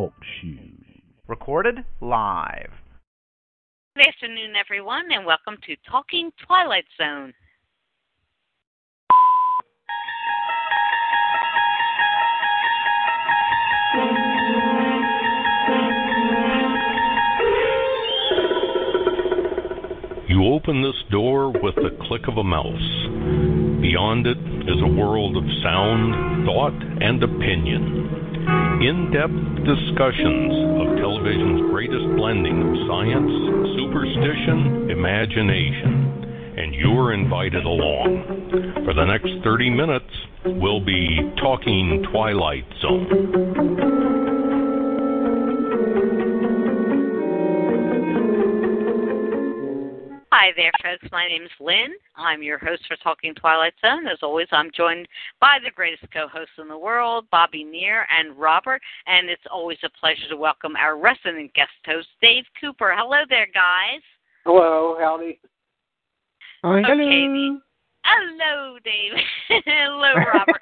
Talk Show. Recorded live. Good afternoon, everyone, and welcome to Talking Twilight Zone. You open this door with the click of a mouse. Beyond it is a world of sound, thought, and opinion. In-depth discussions of television's greatest blending of science, superstition, imagination. And you're invited along. For the next 30 minutes, we'll be talking Twilight Zone. Hi there, folks. My name is Lynn. I'm your host for Talking Twilight Zone. As always, I'm joined by the greatest co-hosts in the world, Bobby Neer and Robert. And it's always a pleasure to welcome our resident guest host, Dave Cooper. Hello there, guys. Hello, howdy. Hi, Okay, hello. Hello, Dave. Hello, Robert.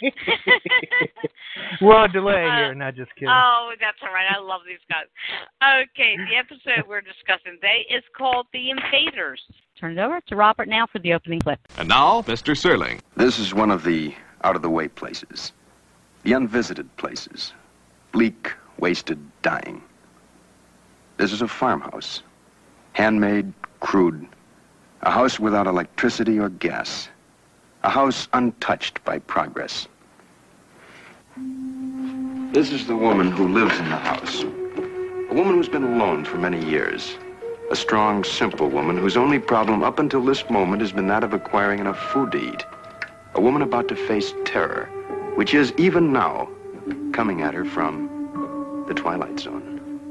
We're on delay here, not just kidding. Oh, that's all right. I love these guys. Okay, the episode we're discussing today is called The Invaders. Turn it over to Robert now for the opening clip. And now, Mr. Serling. This is one of the out-of-the-way places. The unvisited places. Bleak, wasted, dying. This is a farmhouse. Handmade, crude. A house without electricity or gas. A house untouched by progress. This is the woman who lives in the house. A woman who's been alone for many years. A strong, simple woman whose only problem up until this moment has been that of acquiring enough food to eat. A woman about to face terror, which is, even now, coming at her from the Twilight Zone.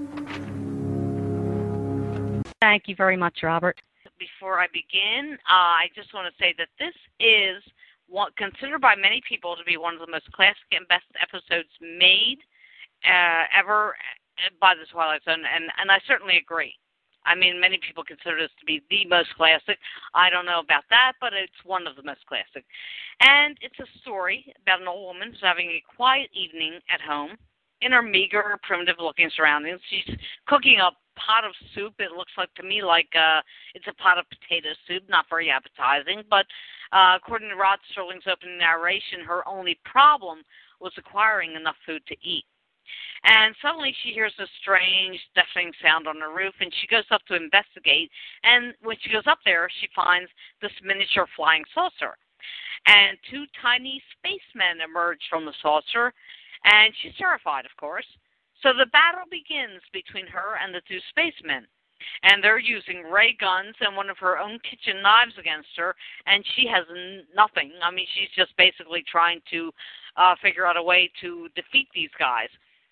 Thank you very much, Robert. Before I begin, I just want to say that this is considered by many people to be one of the most classic and best episodes made ever by the Twilight Zone, and I certainly agree. I mean, many people consider this to be the most classic. I don't know about that, but it's one of the most classic. And it's a story about an old woman who's having a quiet evening at home in her meager, primitive-looking surroundings. She's cooking up pot of soup. It looks like to me like it's a pot of potato soup, not very appetizing. But according to Rod Serling's opening narration, her only problem was acquiring enough food to eat. And suddenly she hears a strange, deafening sound on the roof, and she goes up to investigate. And when she goes up there, she finds this miniature flying saucer. And two tiny spacemen emerge from the saucer, and she's terrified, of course. So the battle begins between her and the two spacemen. And they're using ray guns and one of her own kitchen knives against her, and she has nothing. I mean, she's just basically trying to figure out a way to defeat these guys.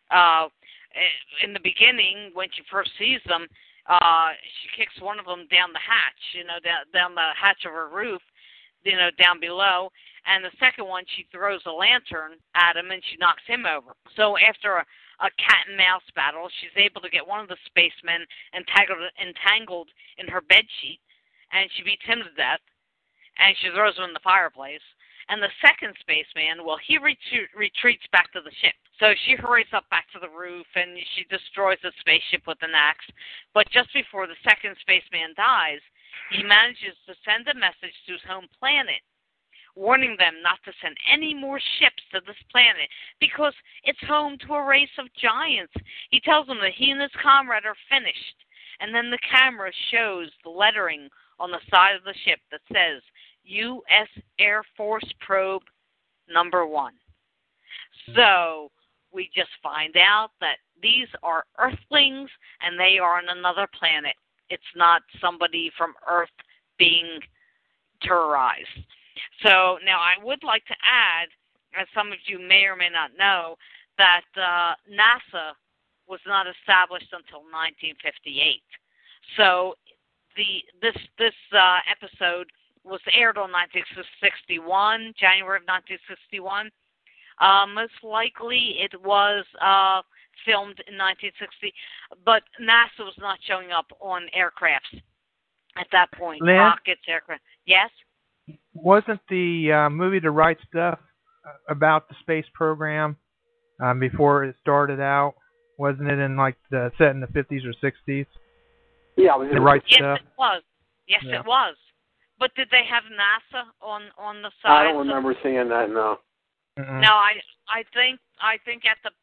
In the beginning, when she first sees them, she kicks one of them down the hatch, down the hatch of her roof, down below. And the second one, she throws a lantern at him, and she knocks him over. So after a cat and mouse battle, she's able to get one of the spacemen entangled in her bed sheet, and she beats him to death, and she throws him in the fireplace. And the second spaceman, well, he retreats back to the ship. So she hurries up back to the roof, and she destroys the spaceship with an axe. But just before the second spaceman dies, he manages to send a message to his home planet, warning them not to send any more ships to this planet because it's home to a race of giants. He tells them that he and his comrade are finished, and then the camera shows the lettering on the side of the ship that says U.S. Air Force Probe Number 1. So we just find out that these are Earthlings, and they are on another planet. It's not somebody from Earth being terrorized. So now I would like to add, as some of you may or may not know, that NASA was not established until 1958. So this episode was aired on 1961, January of 1961. Most likely it was filmed in 1960, but NASA was not showing up on aircrafts at that point. Lynn? Rockets, aircraft. Yes? Wasn't the movie The Right Stuff about the space program before it started out? Wasn't it in like set in the 50s or 60s? Yeah, it was The Right Yes, Stuff. it was. Yes, Yeah. it was. But did they have NASA on the side? I don't remember seeing that. No. Mm-mm. No, I think at the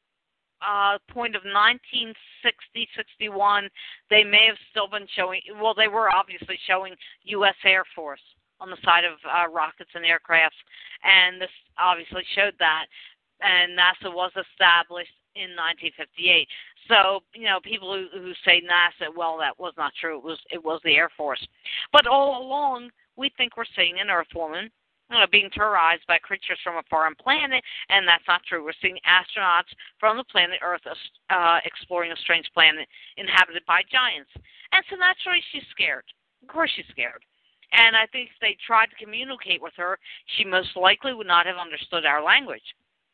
point of 1960, 61, they may have still been showing. Well, they were obviously showing U.S. Air Force on the side of rockets and aircrafts, and this obviously showed that. And NASA was established in 1958. So, people who say NASA, well, that was not true. It was the Air Force. But all along, we think we're seeing an Earth woman being terrorized by creatures from a foreign planet, and that's not true. We're seeing astronauts from the planet Earth exploring a strange planet inhabited by giants. And so naturally, she's scared. Of course she's scared. And I think if they tried to communicate with her, she most likely would not have understood our language.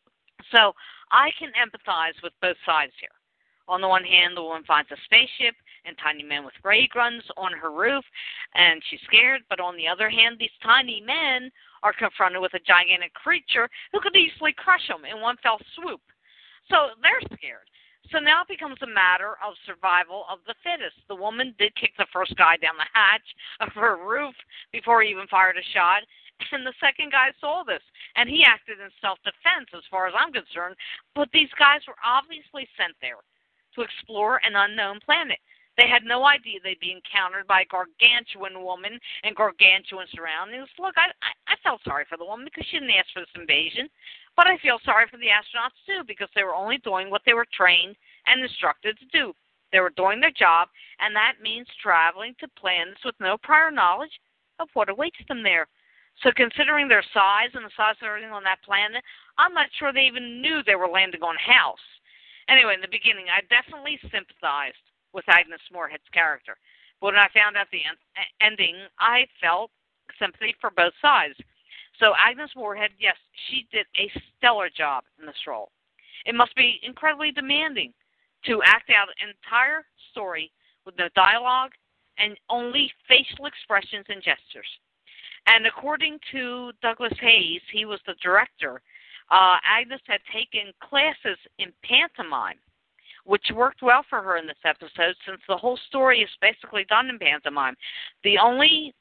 So I can empathize with both sides here. On the one hand, the woman finds a spaceship and tiny men with ray guns on her roof, and she's scared. But on the other hand, these tiny men are confronted with a gigantic creature who could easily crush them in one fell swoop. So they're scared. So now it becomes a matter of survival of the fittest. The woman did kick the first guy down the hatch of her roof before he even fired a shot. And the second guy saw this, and he acted in self-defense as far as I'm concerned. But these guys were obviously sent there to explore an unknown planet. They had no idea they'd be encountered by a gargantuan woman and gargantuan surroundings. Look, I felt sorry for the woman because she didn't ask for this invasion. But I feel sorry for the astronauts, too, because they were only doing what they were trained and instructed to do. They were doing their job, and that means traveling to planets with no prior knowledge of what awaits them there. So considering their size and the size of everything on that planet, I'm not sure they even knew they were landing on House. Anyway, in the beginning, I definitely sympathized with Agnes Moorehead's character. But when I found out the ending, I felt sympathy for both sides. So Agnes Moorehead, yes, she did a stellar job in this role. It must be incredibly demanding to act out an entire story with no dialogue and only facial expressions and gestures. And according to Douglas Hayes, he was the director, Agnes had taken classes in pantomime, which worked well for her in this episode since the whole story is basically done in pantomime. The only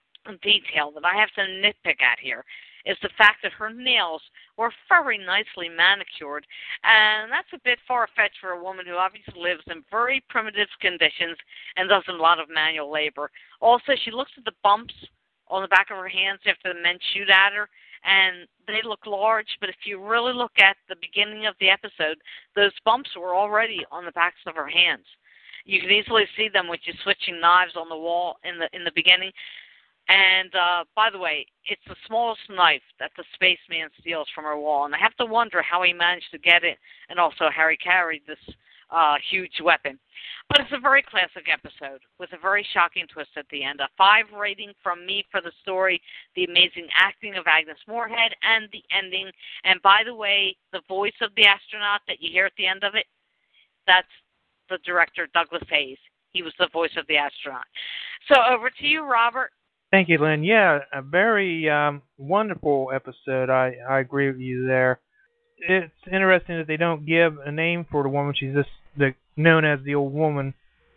detail that I have to nitpick at here is the fact that her nails were very nicely manicured, and that's a bit far-fetched for a woman who obviously lives in very primitive conditions and does a lot of manual labor. Also, she looks at the bumps on the back of her hands after the men shoot at her, and they look large, but if you really look at the beginning of the episode, those bumps were already on the backs of her hands. You can easily see them when she's switching knives on the wall in the beginning. And by the way, it's the smallest knife that the spaceman steals from her wall, and I have to wonder how he managed to get it, and also how he carried this huge weapon. But it's a very classic episode with a very shocking twist at the end. A 5 rating from me for the story, the amazing acting of Agnes Moorehead, and the ending. And by the way, the voice of the astronaut that you hear at the end of it, that's the director, Douglas Hayes. He was the voice of the astronaut. So over to you, Robert. Thank you, Lynn. Yeah, a very wonderful episode. I agree with you there. It's interesting that they don't give a name for the woman. She's just known as the old woman,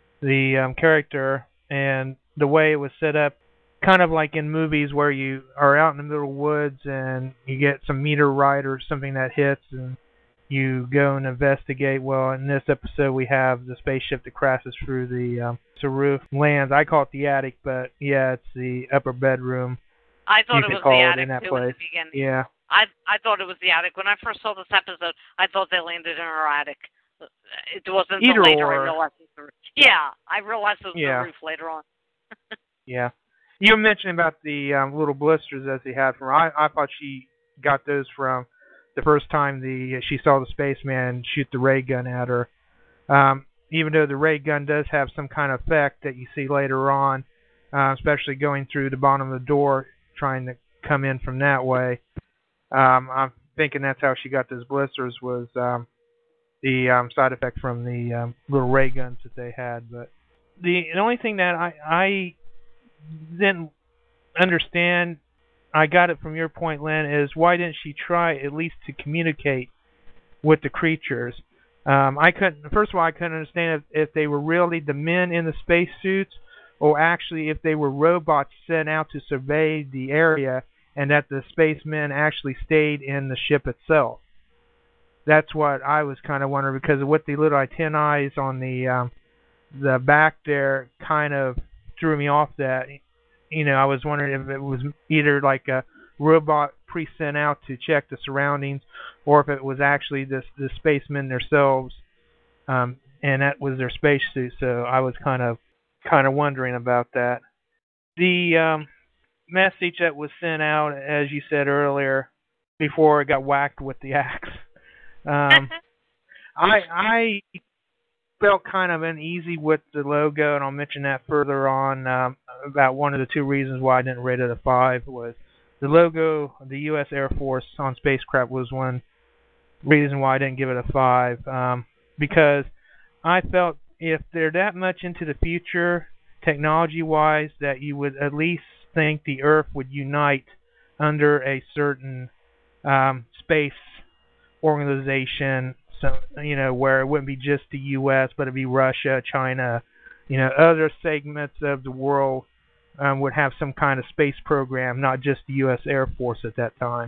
the character, and the way it was set up, kind of like in movies where you are out in the middle of the woods and you get some meteorite or something that hits and you go and investigate. Well, in this episode we have the spaceship that crashes through the roof, lands. I call it the attic, but yeah, it's the upper bedroom. I thought it was the attic in that too place. in the beginning. Yeah. I thought it was the attic. When I first saw this episode, I thought they landed in her attic. It wasn't until later I realized it was the roof. Yeah, I realized it was the roof later on. Yeah. You mentioned about the little blisters that they had from her. I thought she got those from the first time she saw the spaceman shoot the ray gun at her. Even though the ray gun does have some kind of effect that you see later on, especially going through the bottom of the door, trying to come in from that way. I'm thinking that's how she got those blisters, was the side effect from the little ray guns that they had. But the only thing that I didn't understand, I got it from your point, Lynn, is why didn't she try at least to communicate with the creatures? First of all, I couldn't understand if they were really the men in the spacesuits, or actually if they were robots sent out to survey the area, and that the spacemen actually stayed in the ship itself. That's what I was kind of wondering, because with the little antennae on the back there, kind of threw me off. That, I was wondering if it was either like a robot pre-sent out to check the surroundings, or if it was actually the spacemen themselves, and that was their spacesuit. So I was kind of wondering about that. The message that was sent out, as you said earlier, before it got whacked with the axe, I felt kind of uneasy with the logo, and I'll mention that further on. About one of the two reasons why I didn't rate it a 5 was the logo of the U.S. Air Force on spacecraft was one reason why I didn't give it a 5. Because I felt if they're that much into the future, technology-wise, that you would at least think the Earth would unite under a certain space organization, so where it wouldn't be just the U.S., but it'd be Russia, China, other segments of the world would have some kind of space program, not just the U.S. Air Force at that time.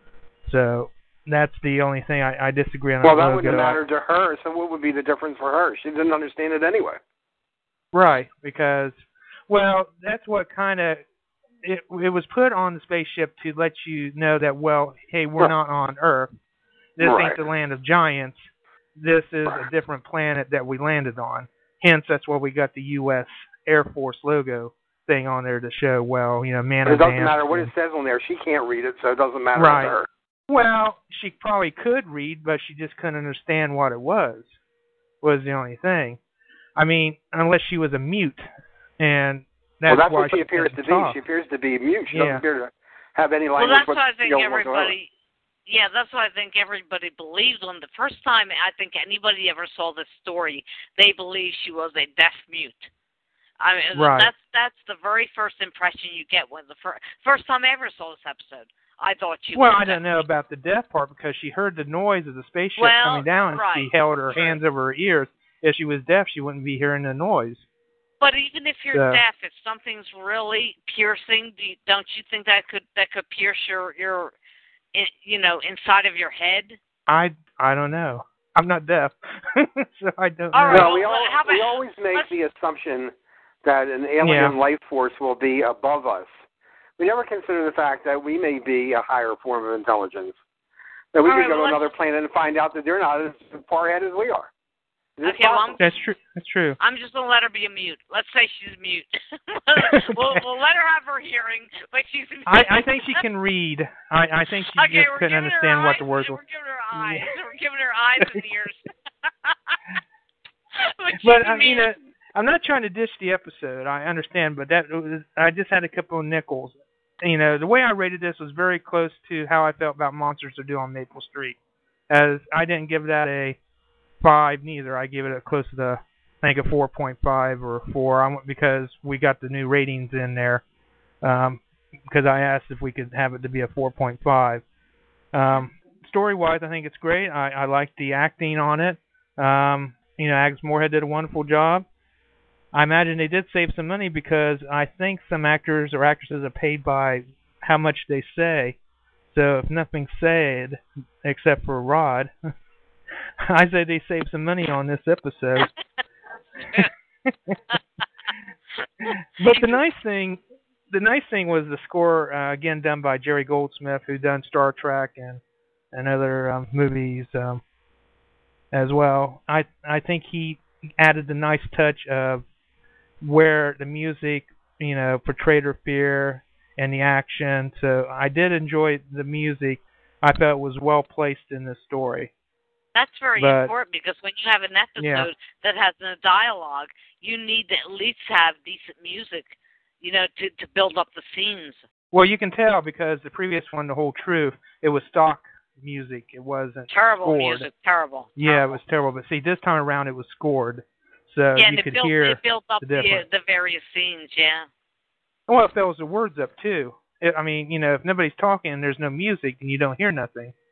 So that's the only thing I disagree on. Well, that wouldn't have mattered to her, so what would be the difference for her? She didn't understand it anyway. Right, because, well, that's what kind of, it was put on the spaceship to let you know that, well, hey, we're not on Earth. This ain't the land of giants. This is a different planet that we landed on. Hence, that's why we got the U.S. Air Force logo thing on there to show, well, man. It doesn't matter what it says on there. She can't read it, so it doesn't matter to her. Well, she probably could read, but she just couldn't understand what it was the only thing. I mean, unless she was a mute, and that's why what she appears to be. She appears to be mute. She doesn't appear to have any language. Well, that's what I think everybody. Yeah, that's what I think everybody believes. When the first time I think anybody ever saw this story, they believed she was a deaf mute. I mean, that's the very first impression you get when the first time I ever saw this episode. I thought she was. Well, I don't know about the deaf part, because she heard the noise of the spaceship coming down, and she held her hands over her ears. If she was deaf, she wouldn't be hearing the noise. But even if you're deaf, if something's really piercing, don't you think that could pierce your inside of your head? I don't know. I'm not deaf, so I don't know. Right, we always make the assumption that an alien life force will be above us. We never consider the fact that we may be a higher form of intelligence. That we could go to another planet and find out that they're not as far ahead as we are. Okay, that's true. That's true. I'm just gonna let her be a mute. Let's say she's mute. we'll let her have her hearing, but she's mute. I think she can read. I think she just couldn't understand what the words were. We're giving her eyes. We're giving her eyes and ears. but I'm not trying to dish the episode. I understand, but I just had a couple of nickels. The way I rated this was very close to how I felt about Monsters to Do on Maple Street. As I didn't give that a 5 neither. I gave it close to I think a 4.5 or 4, because we got the new ratings in there. Because I asked if we could have it to be a 4.5. Story-wise, I think it's great. I like the acting on it. Agnes Moorehead did a wonderful job. I imagine they did save some money, because I think some actors or actresses are paid by how much they say. So if nothing's said except for Rod, I say they saved some money on this episode. But the nice thing was the score, again done by Jerry Goldsmith, who done Star Trek and other movies as well. I think he added the nice touch of where the music, portrayed her fear and the action. So I did enjoy the music. I felt it was well placed in this story. That's very important, because when you have an episode that has a dialogue, you need to at least have decent music, to build up the scenes. Well, you can tell, because the previous one, The Whole Truth, it was stock music. It wasn't terrible scored. Music. Terrible. Yeah, it was terrible. But see, this time around, it was scored. So you could hear it built up the various scenes, Well, if there was the words up, too. If nobody's talking and there's no music, then you don't hear nothing.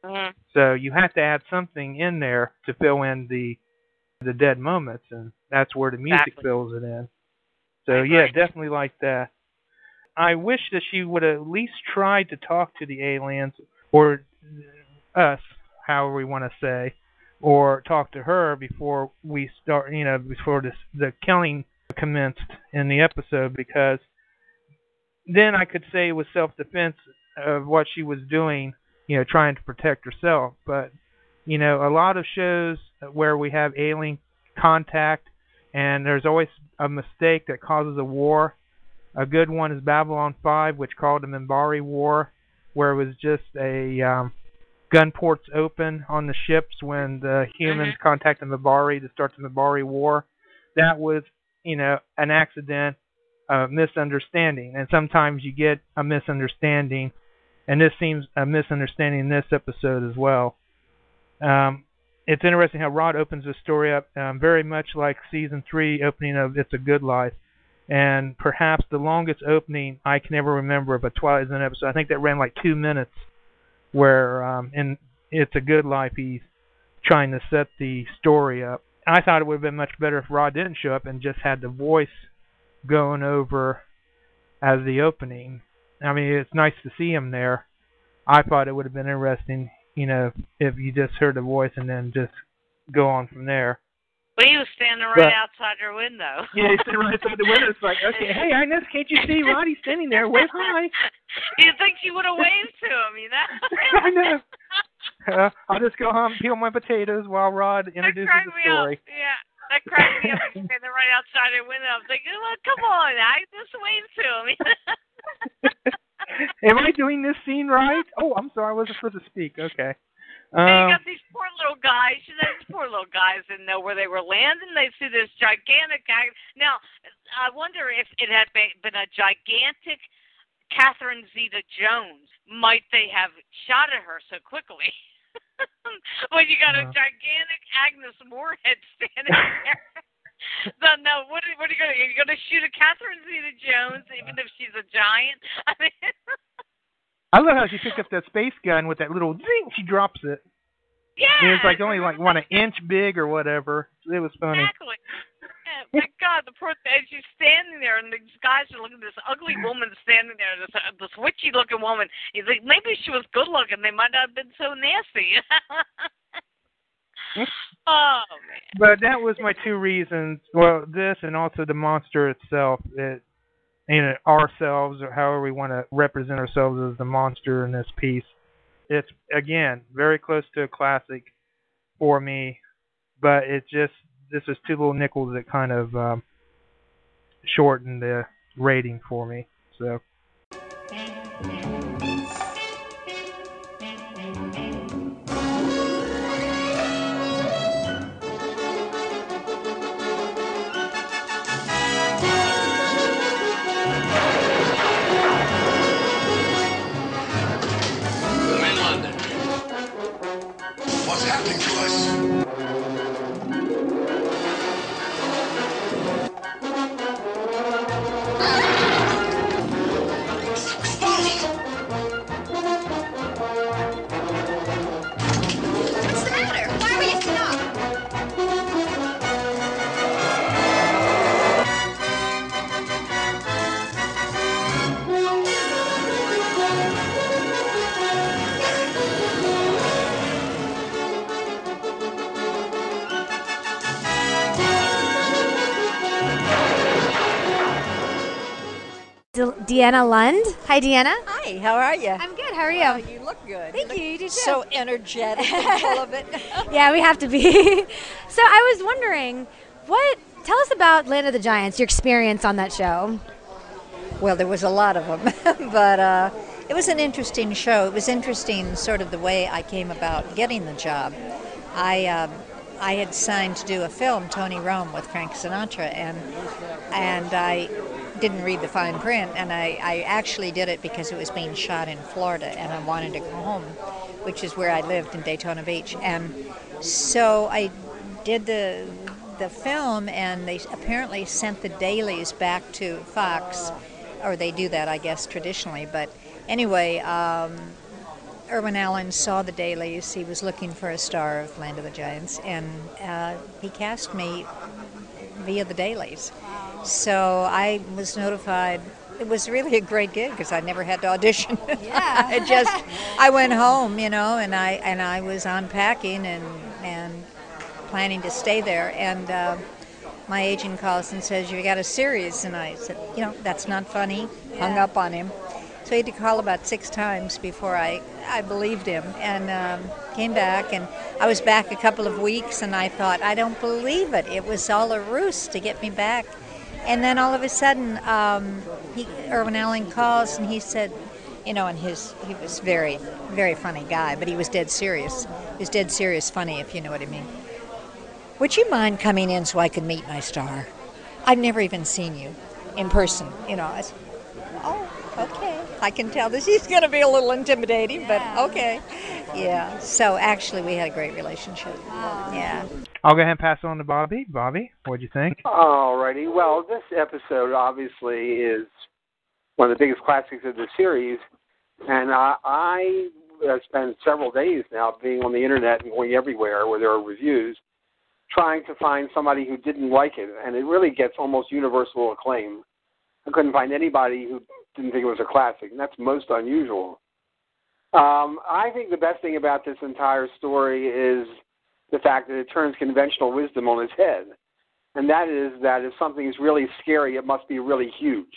So you have to add something in there to fill in the dead moments, and that's where the music fills it in. So yeah, definitely like that. I wish that she would at least try to talk to the aliens, or us, however we want to say, or talk to her before we start, before the killing commenced in the episode, because then I could say it was self-defense of what she was doing, trying to protect herself. But, a lot of shows where we have alien contact and there's always a mistake that causes a war. A good one is Babylon 5, which called the Minbari War, where it was just a gun ports open on the ships when the humans contacted Minbari to start the Minbari War. That was, an accident, a misunderstanding. And sometimes you get a misunderstanding, and this seems a misunderstanding in this episode as well. It's interesting how Rod opens the story up very much like Season 3 opening of It's a Good Life. And perhaps the longest opening I can ever remember of a Twilight Zone episode. I think that ran like 2 minutes, where in It's a Good Life he's trying to set the story up. I thought it would have been much better if Rod didn't show up and just had the voice going over as the opening. I mean, it's nice to see him there. I thought it would have been interesting, if you just heard the voice and then just go on from there. Well, he was standing right outside your window. Yeah, he's standing right outside the window. It's like, okay, hey, Ines, can't you see Rod? He's standing there. Wave hi. You'd think she would have waved to him, I know. I'll just go home and peel my potatoes while Rod introduces the story. Yeah, that cracked me up. He's standing right outside your window. I'm thinking, well, come on, I just waved to him. Am I doing this scene right? Oh, I'm sorry. I wasn't supposed to speak. Okay. You got these poor little guys. These poor little guys didn't know where they were landing. They see this gigantic guy. Now, I wonder if it had been a gigantic Catherine Zeta-Jones. Might they have shot at her so quickly? When you got a gigantic Agnes Moorehead standing there. So, no, what are you going to do? Are you going to shoot a Catherine Zeta-Jones even if she's a giant? I mean, I love how she picked up that space gun with that little zing. She drops it. Yeah. And it's like only like an inch big or whatever. It was funny. Exactly. Yeah, my God, the poor thing. She's standing there, and these guys are looking at this ugly woman standing there, this witchy-looking woman. You think maybe if she was good-looking, they might not have been so nasty. Oh, man. But that was my two reasons. Well, this and also the monster itself. Ourselves, or however we want to represent ourselves as the monster in this piece. It's, again, very close to a classic for me. But this is two little nickels that kind of shortened the rating for me. So. Deanna Lund. Hi, Deanna. Hi, how are you? I'm good. How are you? Oh, you look good. Thank you. You do too. So energetic and full of it. Yeah, we have to be. So I was wondering, tell us about Land of the Giants, your experience on that show. Well, there was a lot of them, but it was an interesting show. It was interesting sort of the way I came about getting the job. I had signed to do a film, Tony Rome, with Frank Sinatra, and I didn't read the fine print, and I actually did it because it was being shot in Florida, and I wanted to go home, which is where I lived in Daytona Beach. And so I did the film, and they apparently sent the dailies back to Fox, or they do that, I guess, traditionally. But anyway, Irwin Allen saw the dailies. He was looking for a star of Land of the Giants, and he cast me via the dailies. So I was notified. It was really a great gig because I never had to audition. Yeah. I went home, and I was unpacking and planning to stay there, and my agent calls and says, "You got a series?" And I said, "That's not funny." Yeah. Hung up on him. So he had to call about 6 times before I believed him, and came back, and I was back a couple of weeks, and I thought, I don't believe it. It was all a ruse to get me back. And then all of a sudden, Irwin Allen calls, and he said, and he was very, very funny guy, but he was dead serious. He was dead serious funny, if you know what I mean. "Would you mind coming in so I could meet my star? I've never even seen you in person." I said, "Oh, okay. I can tell this is going to be a little intimidating, but okay." Yeah. So actually, we had a great relationship. Yeah. I'll go ahead and pass it on to Bobby. Bobby, what'd you think? Alrighty. Well, this episode obviously is one of the biggest classics of the series, and I spent several days now being on the internet and going everywhere where there are reviews, trying to find somebody who didn't like it, and it really gets almost universal acclaim. I couldn't find anybody who didn't think it was a classic, and that's most unusual. I think the best thing about this entire story is the fact that it turns conventional wisdom on its head, and that is that if something is really scary, it must be really huge.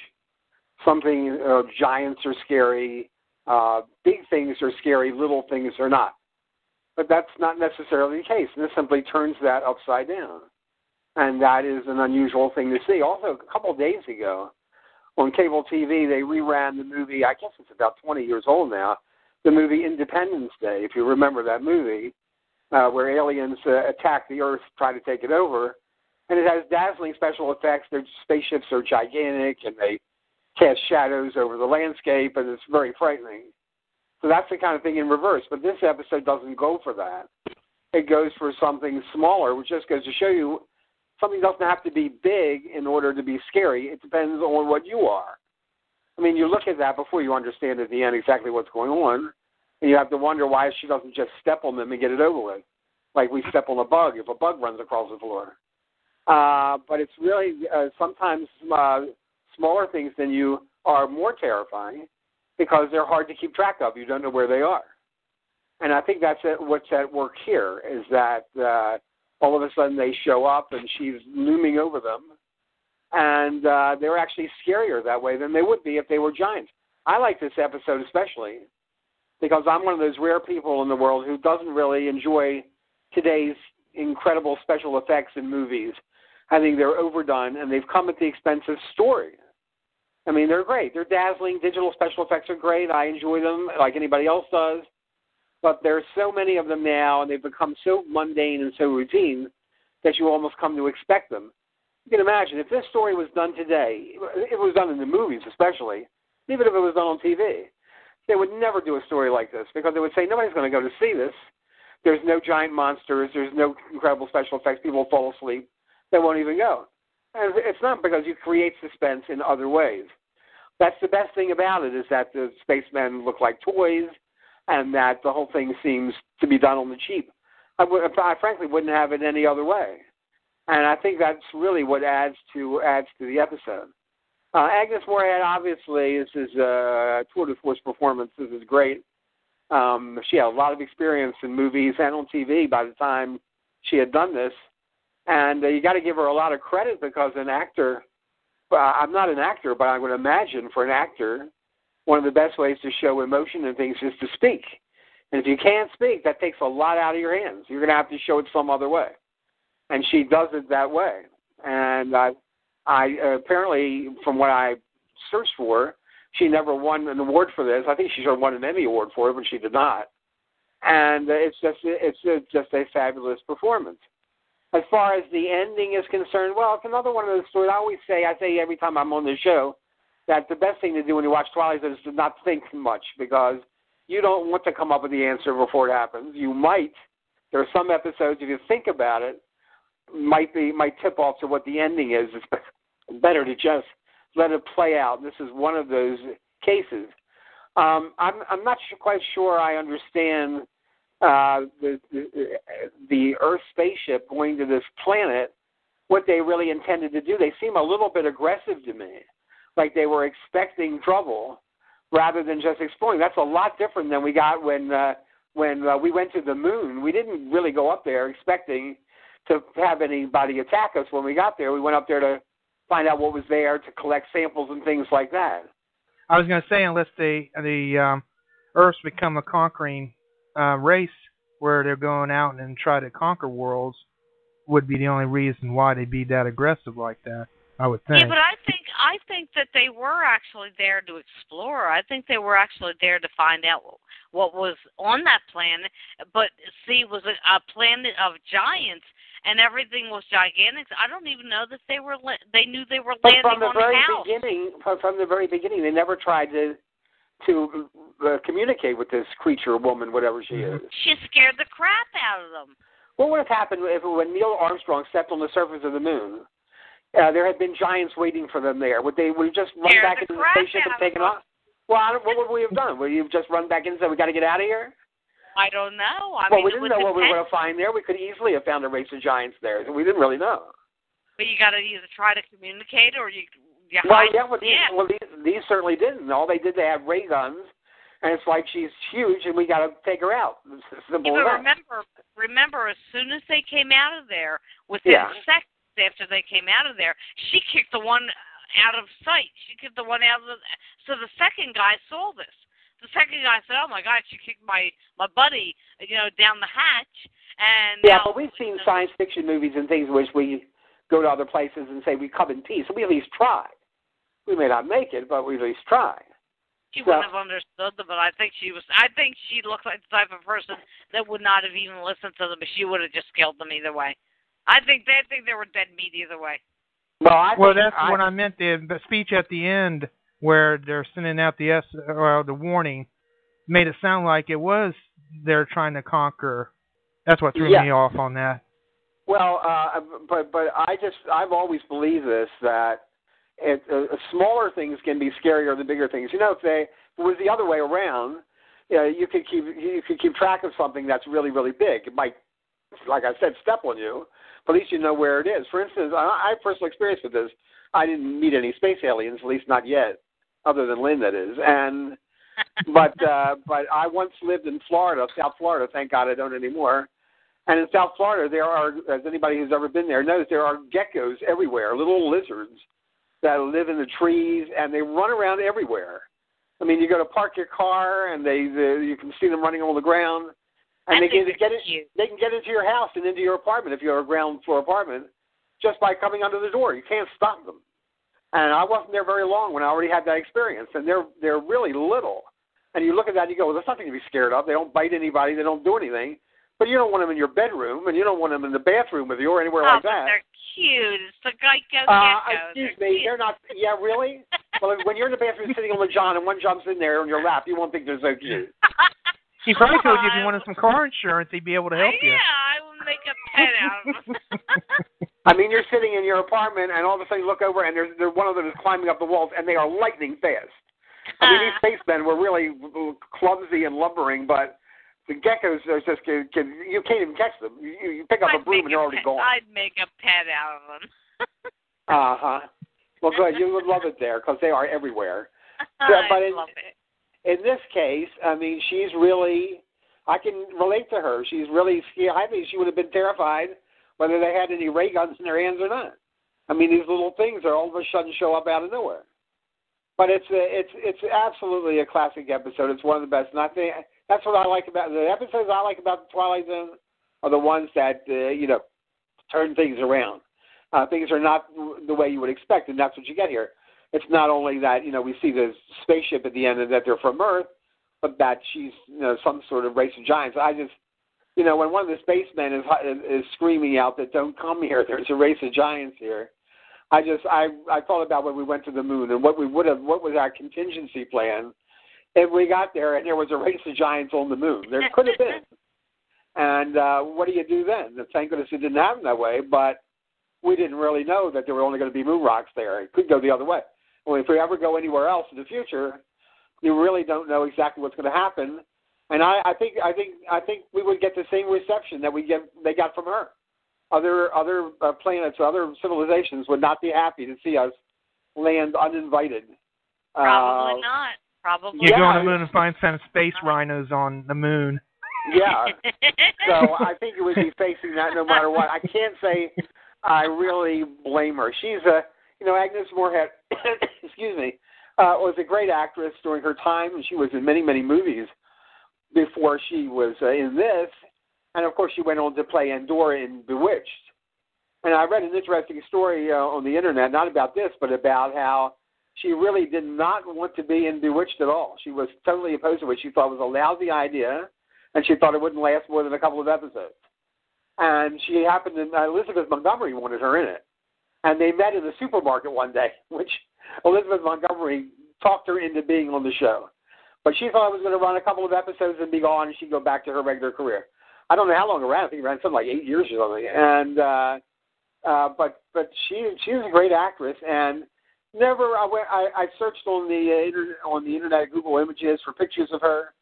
Giants are scary, big things are scary, little things are not. But that's not necessarily the case, and this simply turns that upside down, and that is an unusual thing to see. Also, a couple of days ago, on cable TV, they reran the movie, I guess it's about 20 years old now, the movie Independence Day, if you remember that movie, where aliens attack the Earth, try to take it over. And it has dazzling special effects. Their spaceships are gigantic, and they cast shadows over the landscape, and it's very frightening. So that's the kind of thing in reverse. But this episode doesn't go for that. It goes for something smaller, which just goes to show you something doesn't have to be big in order to be scary. It depends on what you are. I mean, you look at that before you understand at the end exactly what's going on, and you have to wonder why she doesn't just step on them and get it over with, like we step on a bug if a bug runs across the floor. But it's really sometimes smaller things than you are more terrifying because they're hard to keep track of. You don't know where they are. And I think that's what's at work here is that all of a sudden they show up and she's looming over them. And they're actually scarier that way than they would be if they were giants. I like this episode especially because I'm one of those rare people in the world who doesn't really enjoy today's incredible special effects in movies. I think they're overdone, and they've come at the expense of story. I mean, they're great. They're dazzling. Digital special effects are great. I enjoy them like anybody else does. But there's so many of them now, and they've become so mundane and so routine that you almost come to expect them. You can imagine, if this story was done today, if it was done in the movies especially, even if it was done on TV, they would never do a story like this because they would say, nobody's going to go to see this. There's no giant monsters. There's no incredible special effects. People will fall asleep. They won't even go. And it's not because you create suspense in other ways. That's the best thing about it is that the spacemen look like toys and that the whole thing seems to be done on the cheap. I frankly wouldn't have it any other way. And I think that's really what adds to the episode. Agnes Moorehead, obviously, this is a tour de force performance. This is great. She had a lot of experience in movies and on TV by the time she had done this. And you got to give her a lot of credit because an actor, I'm not an actor, but I would imagine for an actor, one of the best ways to show emotion and things is to speak. And if you can't speak, that takes a lot out of your hands. You're going to have to show it some other way. And she does it that way. And I apparently, from what I searched for, she never won an award for this. I think she should have won an Emmy Award for it, but she did not. And it's just a fabulous performance. As far as the ending is concerned, well, it's another one of those stories. I say every time I'm on the show that the best thing to do when you watch Twilight is to not think much because you don't want to come up with the answer before it happens. You might. There are some episodes, if you think about it, might tip off to what the ending is. It's better to just let it play out. This is one of those cases. I'm not quite sure I understand the Earth spaceship going to this planet, what they really intended to do. They seem a little bit aggressive to me, like they were expecting trouble rather than just exploring. That's a lot different than we got when we went to the moon. We didn't really go up there expecting to have anybody attack us when we got there. We went up there to find out what was there, to collect samples and things like that. I was going to say, unless the Earths become a conquering race where they're going out and try to conquer worlds, would be the only reason why they'd be that aggressive like that, I would think. Yeah, but I think that they were actually there to explore. I think they were actually there to find out what was on that planet. But see, it was a planet of giants, and everything was gigantic. I don't even know that they knew they were landing on a house. From the very beginning, they never tried to communicate with this creature, woman, whatever she is. She scared the crap out of them. What would have happened when Neil Armstrong stepped on the surface of the moon? There had been giants waiting for them there. Would they just run back into the spaceship and take it off? Well, what would we have done? Would you have just run back in and said, we got to get out of here? I don't know. We didn't know what we were going to find there. We could easily have found a race of giants there. We didn't really know. But you got to either try to communicate or you these certainly didn't. All they did, they had ray guns, and it's like she's huge, and we got to take her out. Remember, as soon as they came out of there, within seconds after they came out of there, she kicked the one out of sight. She kicked the one out of so the second guy saw this. The second guy said, "Oh my God, she kicked my buddy, down the hatch." And but we've seen science fiction movies and things in which we go to other places and say we come in peace. So we at least try. We may not make it, but we at least try. She wouldn't have understood them, but I think she looked like the type of person that would not have even listened to them, but she would have just killed them either way. I think they were dead meat either way. Well, that's what I meant. The speech at the end where they're sending out the warning made it sound like it was they're trying to conquer. That's what threw me off on that. Well, but I've always believed this, that smaller things can be scarier than bigger things. If it was the other way around, you could keep track of something that's really, really big. It might, like I said, step on you, but at least you know where it is. For instance, I have personal experience with this. I didn't meet any space aliens, at least not yet, other than Lynn, that is. But I once lived in Florida, South Florida. Thank God I don't anymore. And in South Florida, there are, as anybody who's ever been there knows, there are geckos everywhere, little lizards that live in the trees, and they run around everywhere. I mean, you go to park your car, and you can see them running on the ground, and they can get into your house and into your apartment if you're a ground floor apartment just by coming under the door. You can't stop them. And I wasn't there very long when I already had that experience, and they're really little. And you look at that and you go, well, there's nothing to be scared of. They don't bite anybody. They don't do anything. But you don't want them in your bedroom, and you don't want them in the bathroom with you or anywhere like that. They're cute. It's the Geico gecko. Excuse me, they're not. Yeah, really? Well, when you're in the bathroom sitting on the john and one jumps in there on your lap, you won't think they're so cute. He probably told you if you wanted some car insurance, he'd be able to help you. Yeah, I will make a pet out of them. I mean, you're sitting in your apartment, and all of a sudden you look over, and there's one of them is climbing up the walls, and they are lightning fast. I mean, these spacemen were really clumsy and lumbering, but the geckos are just you can't even catch them. You pick up a broom and they're already gone. I'd make a pet out of them. Well, good. You would love it there because they are everywhere. I love it. In this case, I mean, she's really. I can relate to her. She's really. I think she would have been terrified whether they had any ray guns in their hands or not. I mean, these little things are all of a sudden show up out of nowhere. But it's absolutely a classic episode. It's one of the best. And I think that's what I like about the episodes I like about the Twilight Zone are the ones that turn things around. Things are not the way you would expect, and that's what you get here. It's not only that we see the spaceship at the end and that they're from Earth, but that she's some sort of race of giants. I just when one of the spacemen is screaming out that don't come here, there's a race of giants here. I thought about when we went to the moon and what was our contingency plan if we got there and there was a race of giants on the moon. There could have been. And what do you do then? Thank goodness it didn't happen that way, but we didn't really know that there were only going to be moon rocks there. It could go the other way. Well, if we ever go anywhere else in the future, You really don't know exactly what's going to happen. And I think we would get the same reception that they got from her. Other planets, other civilizations would not be happy to see us land uninvited. Probably not. Probably. You go on the moon and find some space rhinos on the moon. Yeah. So I think it would be facing that no matter what. I can't say I really blame her. She's Agnes Moorehead, excuse me, was a great actress during her time, and she was in many, many movies before she was in this. And, of course, she went on to play Endora in Bewitched. And I read an interesting story on the Internet, not about this, but about how she really did not want to be in Bewitched at all. She was totally opposed to it. She thought it was a lousy idea, and she thought it wouldn't last more than a couple of episodes. And she happened to, Elizabeth Montgomery wanted her in it. And they met in the supermarket one day, which Elizabeth Montgomery talked her into being on the show. But she thought it was going to run a couple of episodes and be gone, and she'd go back to her regular career. I don't know how long it ran. I think it ran something like 8 years or something. And but she was a great actress, and never I searched on the internet, Google Images for pictures of her.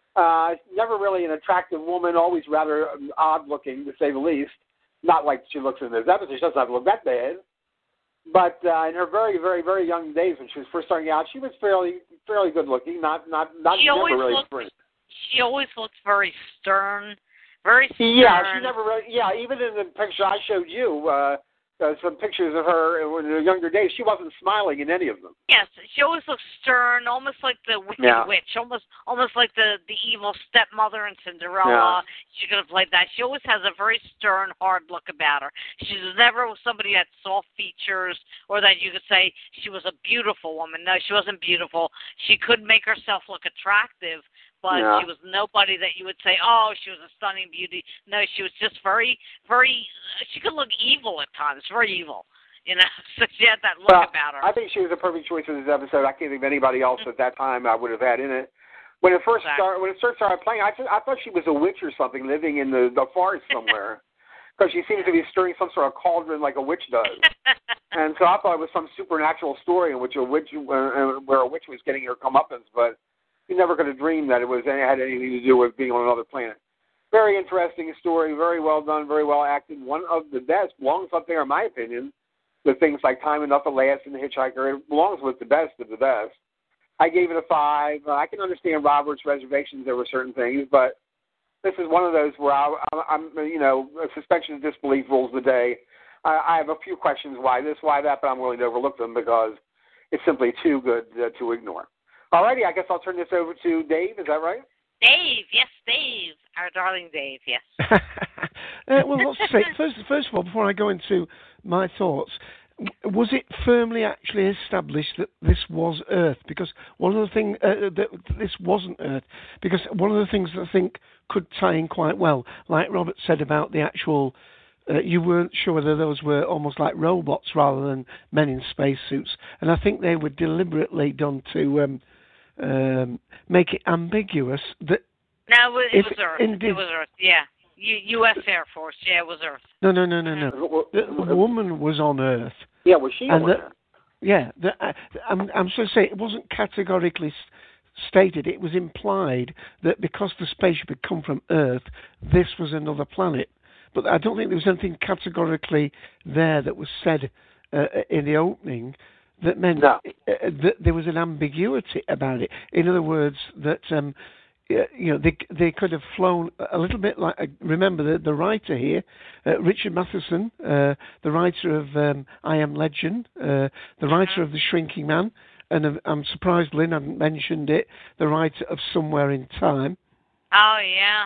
Never really an attractive woman, always rather odd looking to say the least. Not like she looks in this episode. She doesn't have to look that bad. But in her very, very, very young days when she was first starting out, she was fairly good looking. Not she never always really. She always looked very stern. Very stern. Yeah, she never really. Yeah, even in the picture I showed you, some pictures of her in her younger days, she wasn't smiling in any of them. Yes, she always looked stern, almost like the wicked witch, almost like the evil stepmother in Cinderella. Yeah. She could have played that. She always has a very stern, hard look about her. She's never somebody that had soft features or that you could say she was a beautiful woman. No, she wasn't beautiful. She could make herself look attractive, but she was nobody that you would say, oh, she was a stunning beauty. No, she was just very, very, she could look evil at times, very evil. You know, so she had that look about her. I think she was a perfect choice for this episode. I can't think of anybody else at that time I would have had in it. When it first started playing, I thought she was a witch or something living in the forest somewhere. Because she seems to be stirring some sort of cauldron like a witch does. And so I thought it was some supernatural story in which where a witch was getting her comeuppance, but you never could have dreamed that it had anything to do with being on another planet. Very interesting story, very well done, very well acted. One of the best, belongs up there in my opinion, with things like Time Enough to Last and The Hitchhiker. It belongs with the best of the best. I gave it a 5. I can understand Robert's reservations. There were certain things, but this is one of those where I'm suspension of disbelief rules the day. I have a few questions, why this, why that, but I'm willing to overlook them because it's simply too good to ignore. All righty, I guess I'll turn this over to Dave. Is that right? Dave, yes, Dave. Our darling Dave, yes. Well, let's say, first of all, before I go into my thoughts, was it firmly actually established that this was Earth? Because one of the things that this wasn't Earth, because one of the things that I think could tie in quite well, like Robert said about the actual, you weren't sure whether those were almost like robots rather than men in spacesuits, and I think they were deliberately done to make it ambiguous that. No, it was Earth. It was Earth. Yeah. U.S. Air Force. Yeah, it was Earth. No. The woman was on Earth. Yeah, was she on Earth? Yeah. I'm sort of saying it wasn't categorically stated. It was implied that because the spaceship had come from Earth, this was another planet. But I don't think there was anything categorically there that was said in the opening that meant that there was an ambiguity about it. In other words, that they could have flown a little bit like. Remember the writer here, Richard Matheson, the writer of I Am Legend, the writer of The Shrinking Man, and I'm surprised Lynn hadn't mentioned it. The writer of Somewhere in Time. Oh yeah.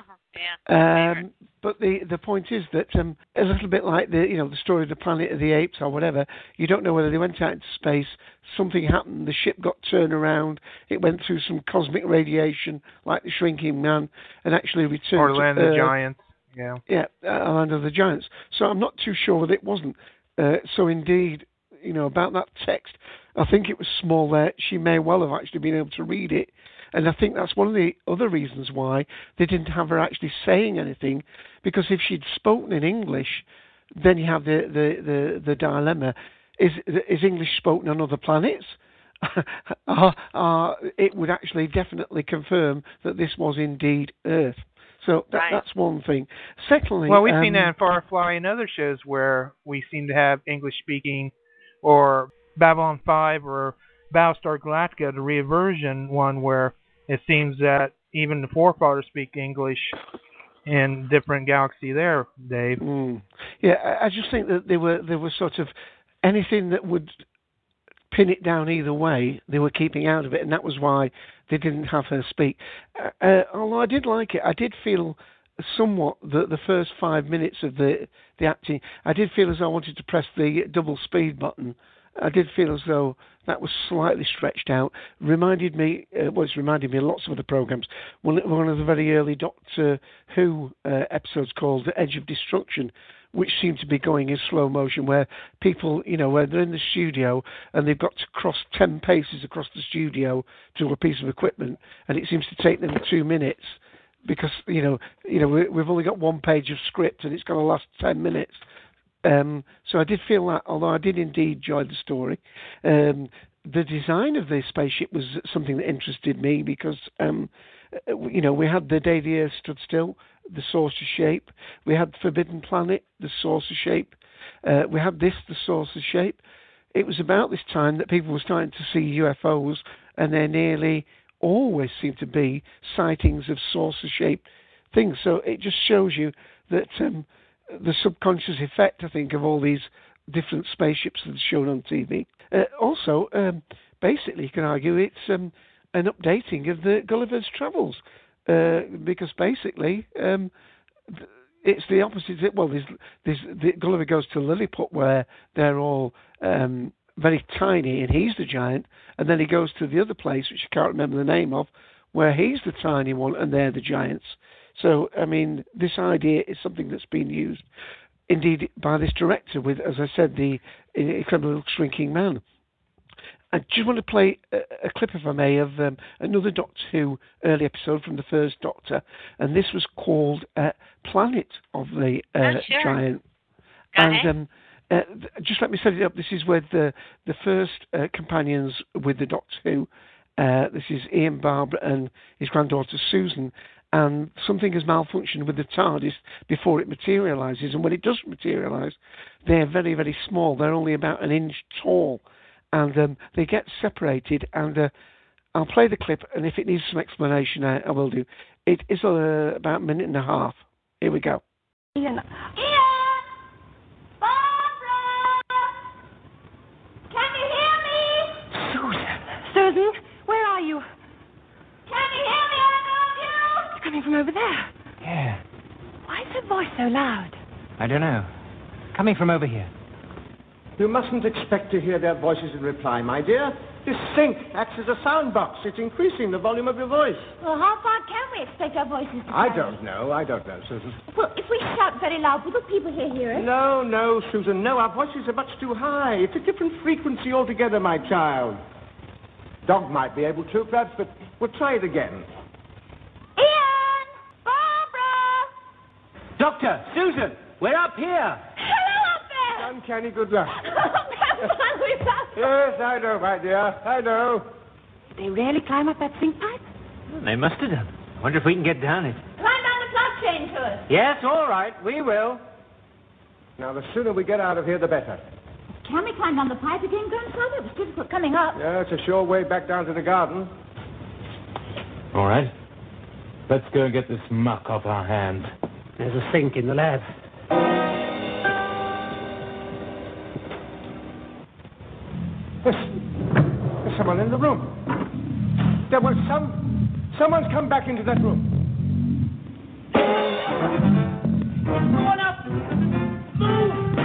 But the point is that a little bit like the story of the Planet of the Apes or whatever, you don't know whether they went out into space, something happened, the ship got turned around, it went through some cosmic radiation like the Shrinking Man, and actually returned or Land of the Giants. Yeah, Land of the Giants. So I'm not too sure that it wasn't. So indeed, about that text, I think it was small there. She may well have actually been able to read it. And I think that's one of the other reasons why they didn't have her actually saying anything, because if she'd spoken in English, then you have the dilemma: is English spoken on other planets, it would actually definitely confirm that this was indeed Earth. So that's one thing. Secondly, well, we've seen that in Firefly and other shows where we seem to have English speaking, or Babylon 5 or Battlestar Galactica, the reversion one, where it seems that even the forefathers speak English in different galaxy there, Dave. Yeah, I just think that they were sort of anything that would pin it down either way, they were keeping out of it, and that was why they didn't have her speak. Although I did like it, I did feel somewhat the first 5 minutes of the acting, I did feel as though I wanted to press the double speed button. I did feel as though that was slightly stretched out. It's reminded me of lots of other programs. One of the very early Doctor Who episodes called The Edge of Destruction, which seemed to be going in slow motion, where people, where they're in the studio and they've got to cross 10 paces across the studio to a piece of equipment, and it seems to take them 2 minutes because, we've only got 1 page of script and it's going to last 10 minutes. So I did feel that, although I did indeed enjoy the story. The design of the spaceship was something that interested me because, we had the day the Earth stood still, the saucer shape. We had Forbidden Planet, the saucer shape. We had this, the saucer shape. It was about this time that people were starting to see UFOs, and there nearly always seemed to be sightings of saucer-shaped things. So it just shows you that the subconscious effect, I think, of all these different spaceships that are shown on TV. Also, basically, you can argue it's an updating of the Gulliver's Travels, because basically it's the opposite. Well, the Gulliver goes to Lilliput where they're all very tiny and he's the giant, and then he goes to the other place, which I can't remember the name of, where he's the tiny one and they're the giants. So, I mean, this idea is something that's been used, indeed, by this director with, as I said, the Incredible Shrinking Man. I just want to play a clip, if I may, of another Doctor Who early episode from the first Doctor, and this was called Planet of the Giant. And just let me set it up. This is with the first companions with the Doctor Who. This is Ian Barbara and his granddaughter Susan. And something has malfunctioned with the TARDIS before it materialises. And when it does materialise, they're very, very small. They're only about an inch tall. And they get separated. And I'll play the clip. And if it needs some explanation, I will do. It is about a minute and a half. Here we go. Ian! Barbara! Can you hear me? Susan, where are you? Can you hear me? Coming from over there. Yeah. Why is her voice so loud? I don't know. Coming from over here. You mustn't expect to hear their voices in reply, my dear. This sync acts as a sound box. It's increasing the volume of your voice. Well, how far can we expect our voices to I don't know, Susan. Well, if we shout very loud, will the people here hear us? No, Susan, no. Our voices are much too high. It's a different frequency altogether, my child. Dog might be able to, perhaps, but we'll try it again. Ian! Barbara! Doctor! Susan! We're up here! Hello up there! Uncanny good luck. We found Yes, I know, my dear. I know. Did they really climb up that sink pipe? They must have done. I wonder if we can get down it. Climb down the plug chain to us. Yes, all right. We will. Now, the sooner we get out of here, the better. Can we climb down the pipe again, Grandfather? It was difficult coming up. Yeah, it's a sure way back down to the garden. All right. Let's go and get this muck off our hands. There's a sink in the lab. There's someone in the room. There was someone's come back into that room. Go on up! Move!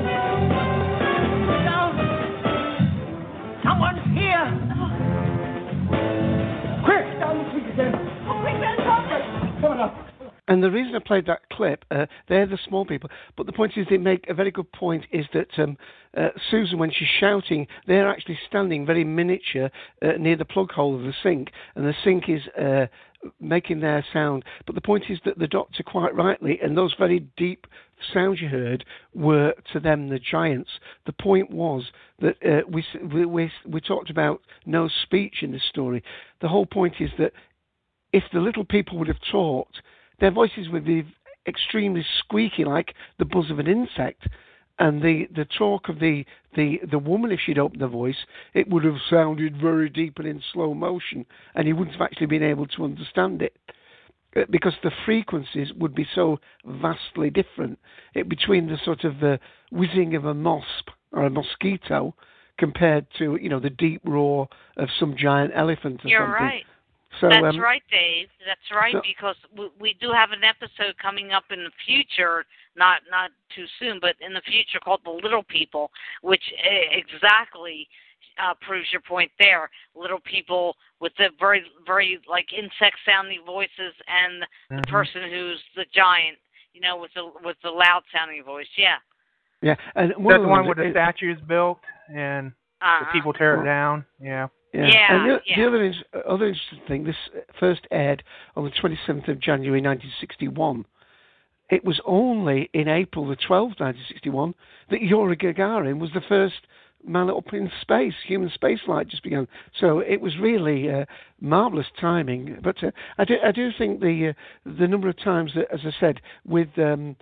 Down! Someone's here! Quick, down the street again. Oh, quick, Grandfather! Come on up. And the reason I played that clip, they're the small people, but the point is they make a very good point, is that Susan, when she's shouting, they're actually standing very miniature near the plug hole of the sink, and the sink is making their sound. But the point is that the Doctor, quite rightly, and those very deep sounds you heard were, to them, the giants. The point was that we talked about no speech in this story. The whole point is that if the little people would have talked, their voices would be extremely squeaky, like the buzz of an insect. And the talk of the woman, if she'd opened the voice, it would have sounded very deep and in slow motion, and you wouldn't have actually been able to understand it, because the frequencies would be so vastly different between the sort of the whizzing of a wasp or a mosquito compared to, the deep roar of some giant elephant or You're something. Right. So, that's right, Dave. That's right, because we do have an episode coming up in the future, not too soon, but in the future, called The Little People, which exactly proves your point there. Little people with the very, very, like, insect-sounding voices, and the person who's the giant, with the loud-sounding voice. Yeah. Yeah, and that's the one where the statue is built and the people tear it down. Yeah. And the other interesting thing, this first aired on the 27th of January 1961. It was only in April the 12th, 1961, that Yuri Gagarin was the first man up in space. Human spaceflight just began. So it was really marvellous timing. But I do think the number of times that, as I said, with the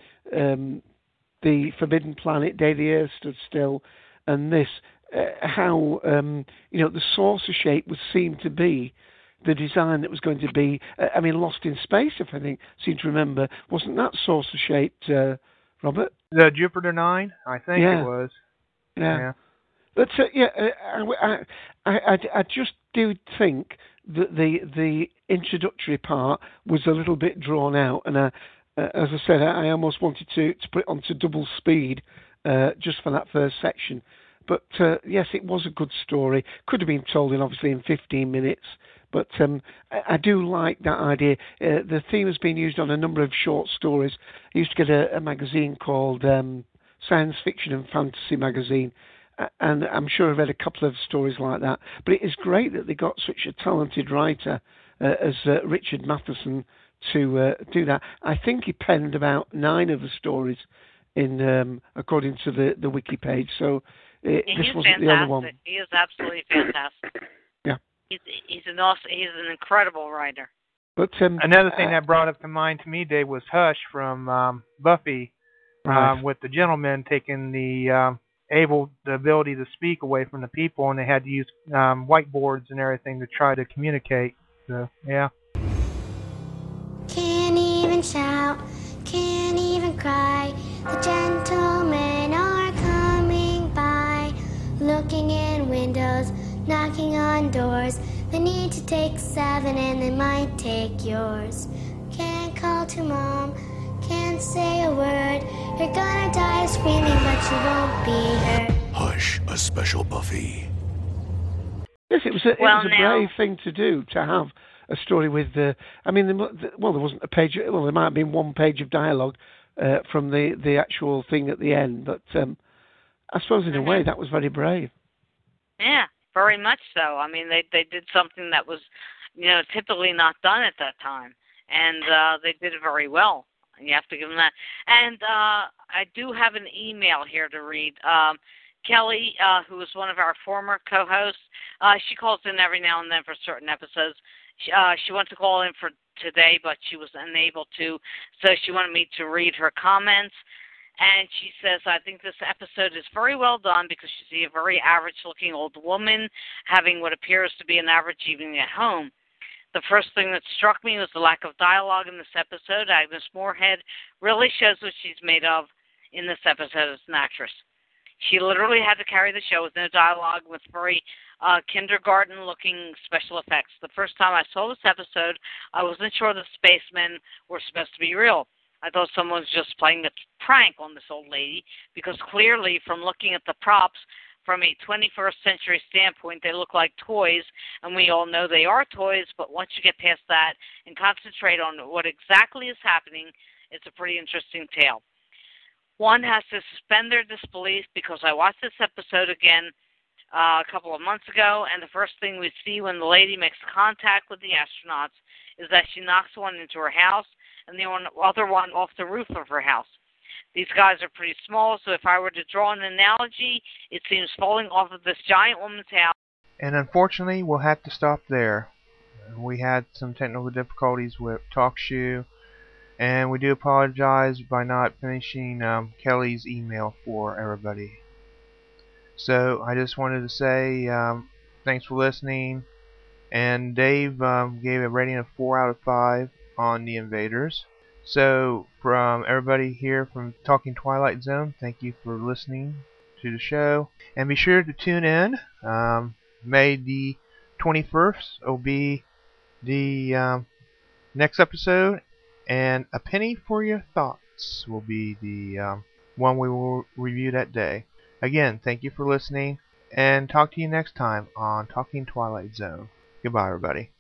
Forbidden Planet, Day the Earth Stood Still, and this, how the saucer shape would seem to be the design that was going to be. Lost in Space, if I seem to remember, wasn't that saucer shaped, Robert? The Jupiter 9, I think it was. Yeah. But I just do think that the introductory part was a little bit drawn out, and as I said, I almost wanted to put it onto double speed just for that first section. But yes, it was a good story. Could have been told in 15 minutes. But I do like that idea. The theme has been used on a number of short stories. I used to get a magazine called Science Fiction and Fantasy Magazine, and I'm sure I've read a couple of stories like that. But it is great that they got such a talented writer as Richard Matheson to do that. I think he penned about 9 of the stories in according to the wiki page. So this wasn't fantastic. The other one. He is absolutely fantastic. Yeah. He's an incredible writer. But another thing that brought up to mind to me, Dave, was Hush from Buffy, with the gentleman taking the ability to speak away from the people, and they had to use whiteboards and everything to try to communicate. So, yeah. Can't even shout, can't even cry. The gentlemen are coming by, looking in windows, knocking on doors. They need to take 7 and they might take yours. Can't call to mom, can't say a word. You're gonna die screaming, but you won't be heard. Hush, a special Buffy. Yes, it was a brave thing to do, to have a story with there wasn't a page. Well, there might have been 1 page of dialogue from the actual thing at the end, but I suppose in a way that was very brave. Yeah, very much so. I mean, they did something that was, typically not done at that time, and they did it very well. And you have to give them that. And I do have an email here to read. Kelly, who is one of our former co-hosts, she calls in every now and then for certain episodes. She wanted to call in for today, but she was unable to, so she wanted me to read her comments. And she says, I think this episode is very well done because you see a very average-looking old woman having what appears to be an average evening at home. The first thing that struck me was the lack of dialogue in this episode. Agnes Moorehead really shows what she's made of in this episode as an actress. She literally had to carry the show with no dialogue, with very kindergarten-looking special effects. The first time I saw this episode, I wasn't sure the spacemen were supposed to be real. I thought someone was just playing a prank on this old lady, because clearly from looking at the props, from a 21st century standpoint, they look like toys, and we all know they are toys, but once you get past that and concentrate on what exactly is happening, it's a pretty interesting tale. One has to suspend their disbelief because I watched this episode again a couple of months ago, and the first thing we see when the lady makes contact with the astronauts is that she knocks one into her house and the other one off the roof of her house. These guys are pretty small, so if I were to draw an analogy, it seems falling off of this giant woman's house. And unfortunately, we'll have to stop there. We had some technical difficulties with TalkShoe, and we do apologize by not finishing Kelly's email for everybody. So I just wanted to say thanks for listening. And Dave gave a rating of 4 out of 5 on The Invaders. So from everybody here from Talking Twilight Zone, thank you for listening to the show. And be sure to tune in. May the 21st will be the next episode. And A Penny for Your Thoughts will be the one we will review that day. Again, thank you for listening. And talk to you next time on Talking Twilight Zone. Goodbye, everybody.